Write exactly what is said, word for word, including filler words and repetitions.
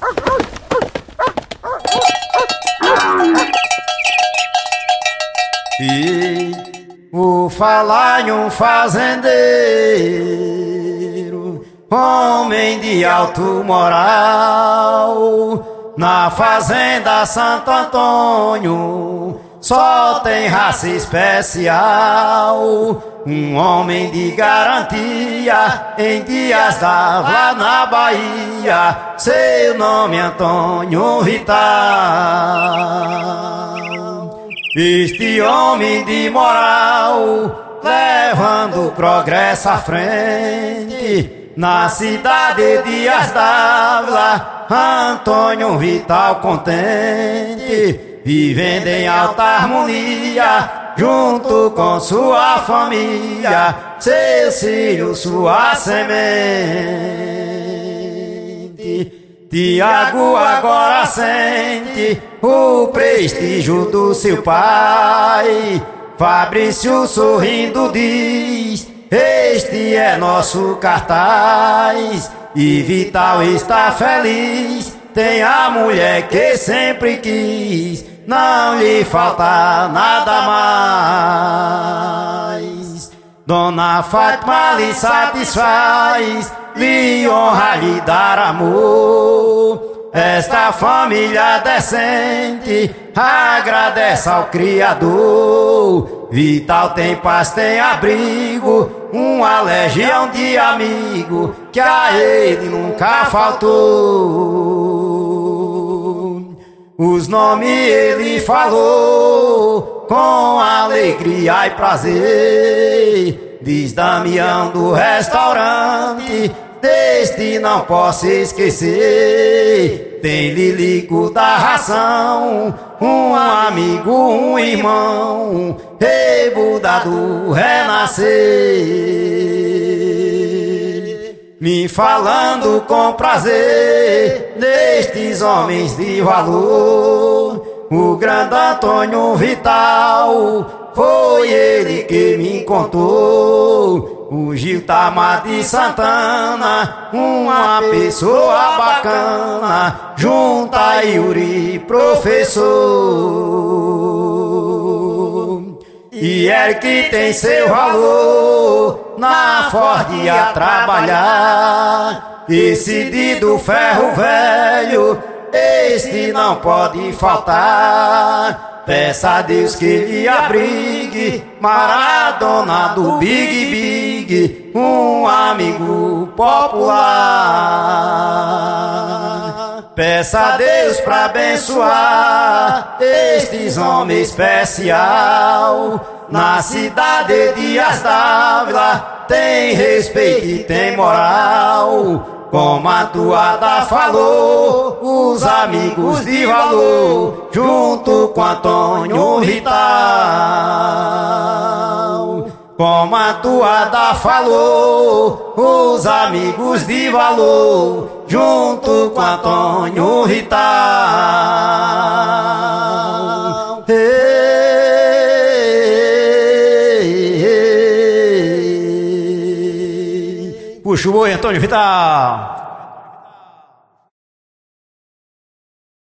E o falar em um fazendeiro, homem de alto moral, na fazenda Santo Antônio só tem raça especial. Um homem de garantia em Dias d'Ávila, na Bahia, seu nome é Antônio Vital. Este homem de moral, levando o progresso à frente, na cidade de Dias d'Ávila, Antônio Vital contente, vivendo em alta harmonia, junto com sua família, seus filhos, sua semente. Tiago agora sente o prestígio do seu pai. Fabrício sorrindo diz: este é nosso cartaz. E Vital está feliz, tem a mulher que sempre quis, não lhe falta nada mais. Dona Fátima lhe satisfaz, lhe honra, lhe dar amor. Esta família decente agradece ao Criador. Vital tem paz, tem abrigo, uma legião de amigo que a ele nunca faltou. Os nomes ele falou com alegria e prazer. Diz Damião do restaurante, deste não posso esquecer. Tem Lilico da ração, um amigo, um irmão, Rebuda do renascer. Me falando com prazer destes homens de valor, o grande Antônio Vital, foi ele que me contou. O Giltamar de Santana, uma pessoa bacana, junto a Yuri, professor. E é que tem seu valor na Ford a trabalhar. Esse de do ferro velho, este não pode faltar. Peça a Deus que lhe abrigue, Maradona do Big Big, um amigo popular. Peça a Deus pra abençoar estes homens especial. Na cidade de Dias d'Ávila tem respeito e tem moral. Como a toada falou, os amigos de valor, junto com Antônio Vital. Como a toada falou, os amigos de valor, junto com Antônio Vital. Ei, ei, ei. Puxa o boi, Antônio Vital.